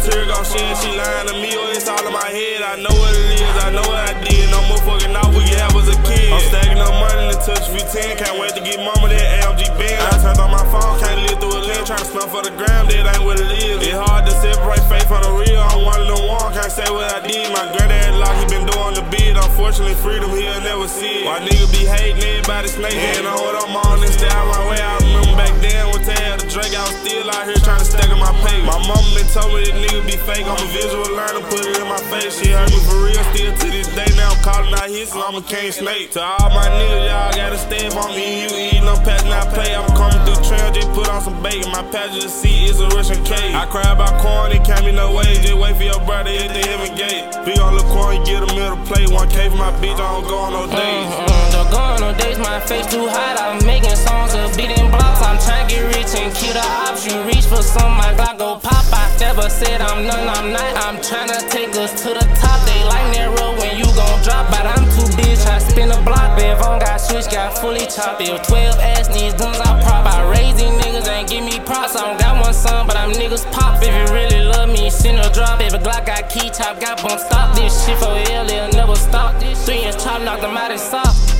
tear gon' shed, she lying to me or it's all in my head. I know what it is, I know what I did. No motherfucking off we can have as a kid. I'm stacking up money to touch V10, can't wait to get mama that AMG Benz. I turned on my phone, can't live through a lens, tryna snuff for the gram, that ain't what it is. It's hard to separate fake from the real, I'm one of them one, can't say what I did. My granddad lock, he been doing the bid, unfortunately freedom he'll never see it. Why niggas be hating everybody snake, and on what I'm on and stay out my way. I remember back then when Tay had the Drake, I was still out here trying to stack on my pay. My mama been told me that nigga be fake, I'm a visual learner, put it in my face. She heard me for real, still to this day. Now I'm calling out hits, so I'm a king snake. To all my niggas, y'all gotta stay if I'm eating, you eating, I'm passing out play. I'm coming through trail, just put on some bacon. My passenger seat is a Russian cake. I cry about corn, it can't be no way. Just wait for your brother at the heaven gate. Big on the corn, you get a middle plate. 1K for my bitch, I don't go on no dates. Don't go on no dates, my face too hot. I'm making songs of beating blocks. I'm trying to get rich and kill the ops. You reach for some, my Glock go pop. I never said I'm none, I'm not. I'm trying to take us to the top. They like narrow when you gon' drop. But I'm too bitch, I spin a block. If on got switch, got fully chopped. If 12 ass needs guns, I prop. I raise these niggas and give me props. I don't got one son, but I'm niggas pop. If you really love me, send a drop. If a Glock got key top, got bump stop. This shit for real, it'll never stop. 3 inch chop, knock them out and stop.